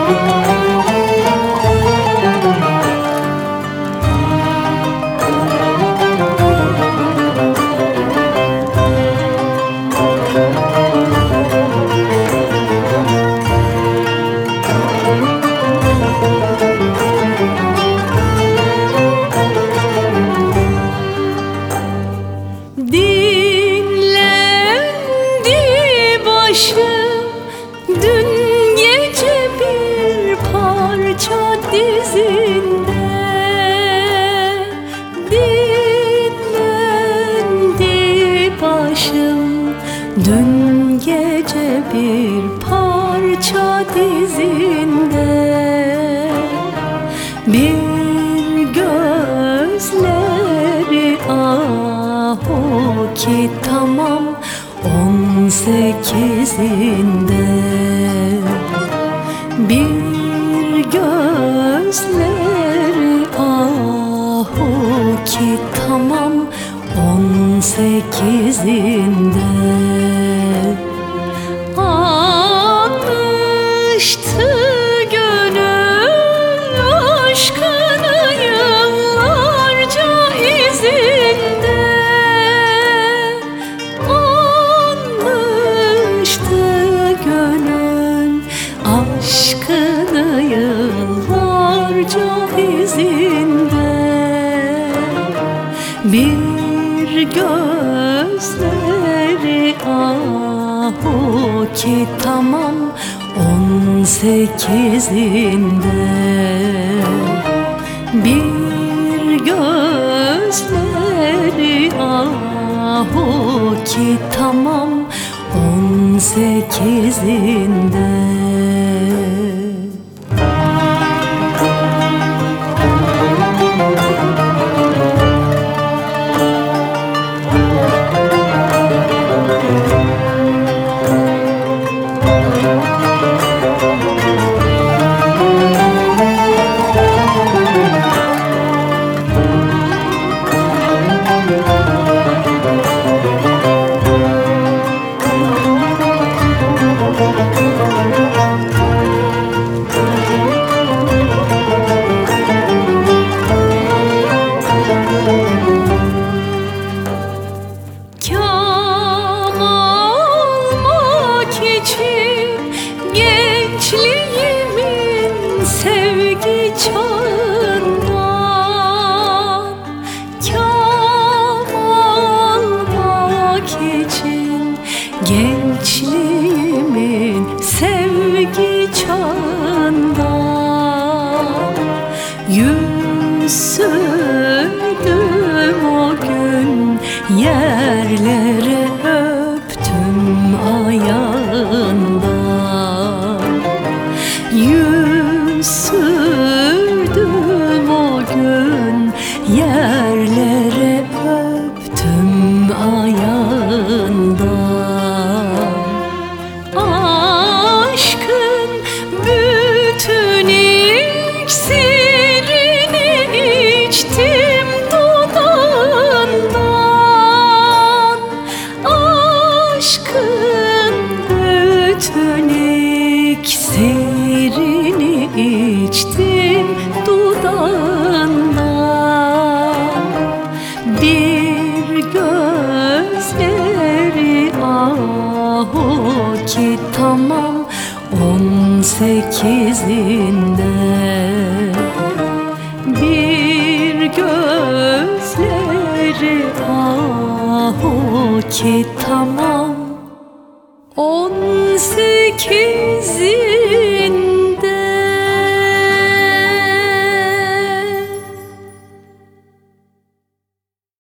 Dün gece bir parça dizinde dinlendi başım. Dün gece bir parça dizinde bir gözleri ah o ki tamam 18'inde bir gözleri ah o ki tamam 18'inde almıştı gönül aşkını yıllarca izinde. Aşkını yıllarca izinde bir gözleri ah o ki tamam 18'inde bir gözleri ah o ki tamam 18'inde. Gençliğimin sevgi çağından kâm almak için, gençliğimin sevgi çağından yüz sürdüm o gün, yerlere öptüm ayağından. Yüz sürdüm o gün, yerlere öptüm ayağından. Aşkın bütün iksirini içtim dudağından. Aşkın bütün iksirini içtim dudağından. Bir gözleri ah o ki tamam 18'inde bir gözleri ah o ki tamam 18'inde.